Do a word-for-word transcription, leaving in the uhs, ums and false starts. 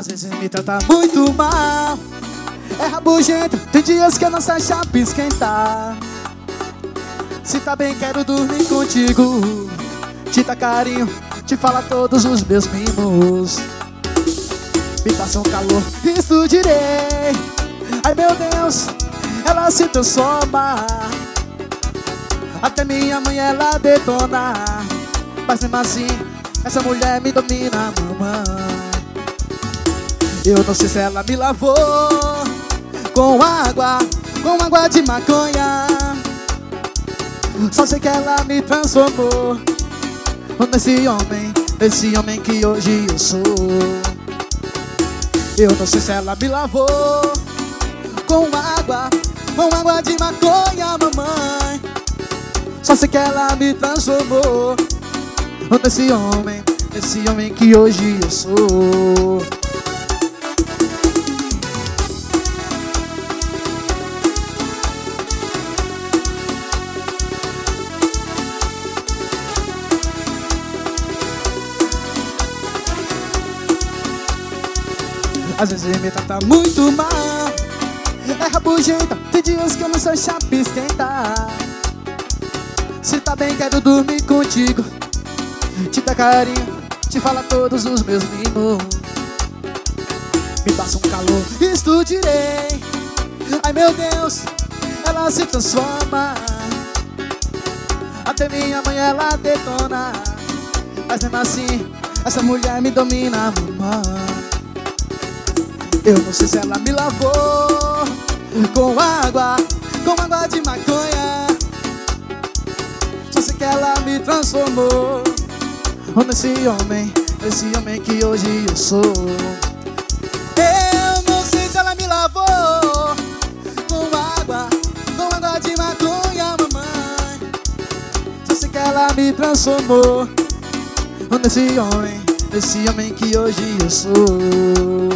Às vezes me trata muito mal, é rabugento, tem dias que a nossa chapa esquentar. Se tá bem quero dormir contigo, te dar carinho, te falar todos os meus mimos. Me passa um calor, isso direi. Ai meu Deus, ela se transforma. Até minha mãe ela detona. Mas mesmo assim, essa mulher me domina, mamãe. Eu não sei se ela me lavou com água, com água de maconha. Só sei que ela me transformou nesse homem, nesse homem que hoje eu sou. Eu não sei se ela me lavou com água, com água de maconha, mamãe. Só sei que ela me transformou nesse homem, nesse homem que hoje eu sou. Às vezes me trata muito mal, é rabugenta, tem dias que eu não sou chapa esquentar. Se tá bem quero dormir contigo, te dar carinho, te falar todos os meus mimos. Me passa um calor, isto direi. Ai meu Deus, ela se transforma. Até minha mãe ela detona. Mas mesmo assim, essa mulher me domina, mamãe. Eu não sei se ela me lavou com água, com água de maconha. Só sei que ela me transformou nesse homem, nesse homem que hoje eu sou. Eu não sei se ela me lavou com água, com água de maconha, mamãe. Só sei que ela me transformou nesse homem, nesse homem que hoje eu sou.